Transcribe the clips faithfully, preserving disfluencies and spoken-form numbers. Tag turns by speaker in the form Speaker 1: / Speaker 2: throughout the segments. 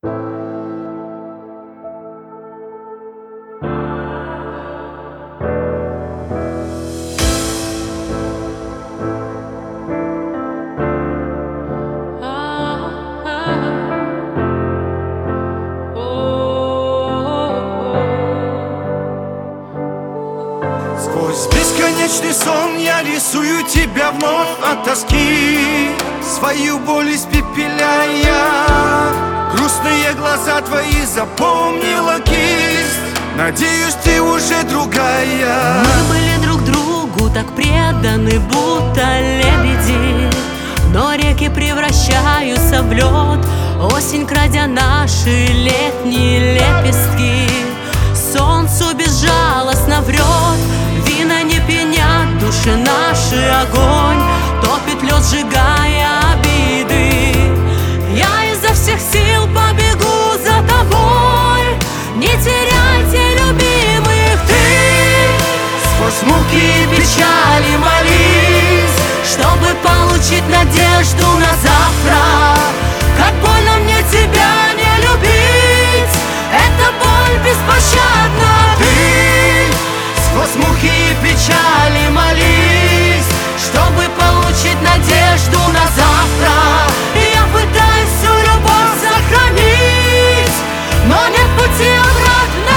Speaker 1: Сквозь бесконечный сон я рисую тебя вновь от тоски, свою боль испепеляя. Грустные глаза твои запомнила кисть, надеюсь, ты уже другая.
Speaker 2: Мы были друг другу так преданы, будто лебеди, но реки превращаются в лед, осень крадя наши летние лепестки. Солнцу безжалостно врет, вина не пьянят души наши, огонь топит лед, сжигая обиды. Я изо всех сил побегу за тобой, не теряйте любимых ты.
Speaker 1: Сквозь муки и
Speaker 2: Печали молись, чтобы получить надежду на завтра. Как больно мне тебя не любить, эта боль беспощадна.
Speaker 1: ты
Speaker 2: Сквозь муки и печали молись, чтобы получить надежду на завтра. Я пытаюсь всю любовь сохранить, но нет пути обратно.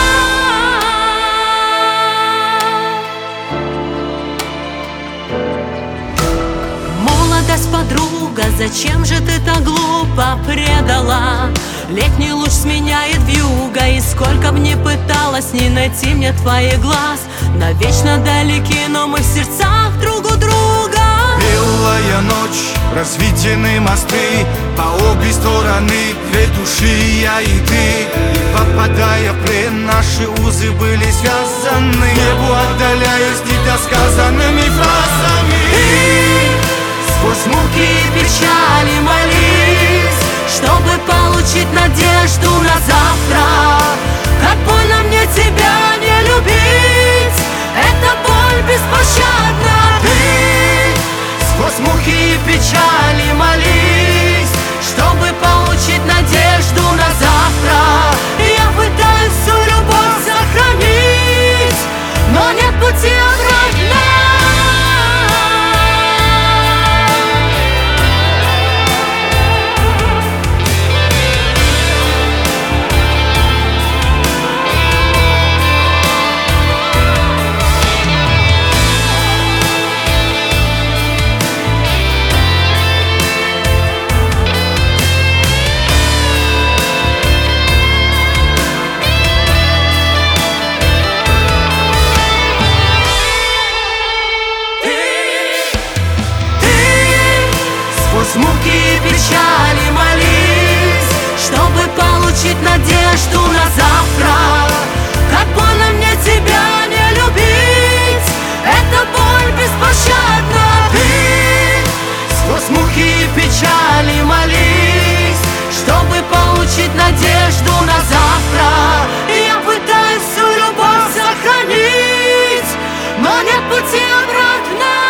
Speaker 2: Молодость, подруга, зачем же ты так глупо предала? Летний луч сменяет вьюга, и сколько б ни пыталась не найти мне твоих глаз, навечно далеки, но мы в сердцах друг у друга.
Speaker 1: Белая ночь, разведены мосты, по обе стороны две души, я и ты. И попадая в плен, наши узы были связаны. Небу отдаляясь недосказанными фразами.
Speaker 2: Сквозь муки и печали молись, чтобы получить надежду на завтра. Как больно мне тебя не любить, эта боль беспощадна.
Speaker 1: Ты
Speaker 2: Сквозь муки и печали молись, чтобы получить надежду на завтра. Я пытаюсь всю любовь сохранить, но нет пути обратно.
Speaker 1: сквозь муки
Speaker 2: и печали молись, чтобы получить надежду на завтра. Как больно мне тебя не любить, эта боль беспощадна.
Speaker 1: Ты
Speaker 2: сквозь муки и печали молись, чтобы получить надежду на завтра. Я пытаюсь всю любовь сохранить, но нет пути обратно.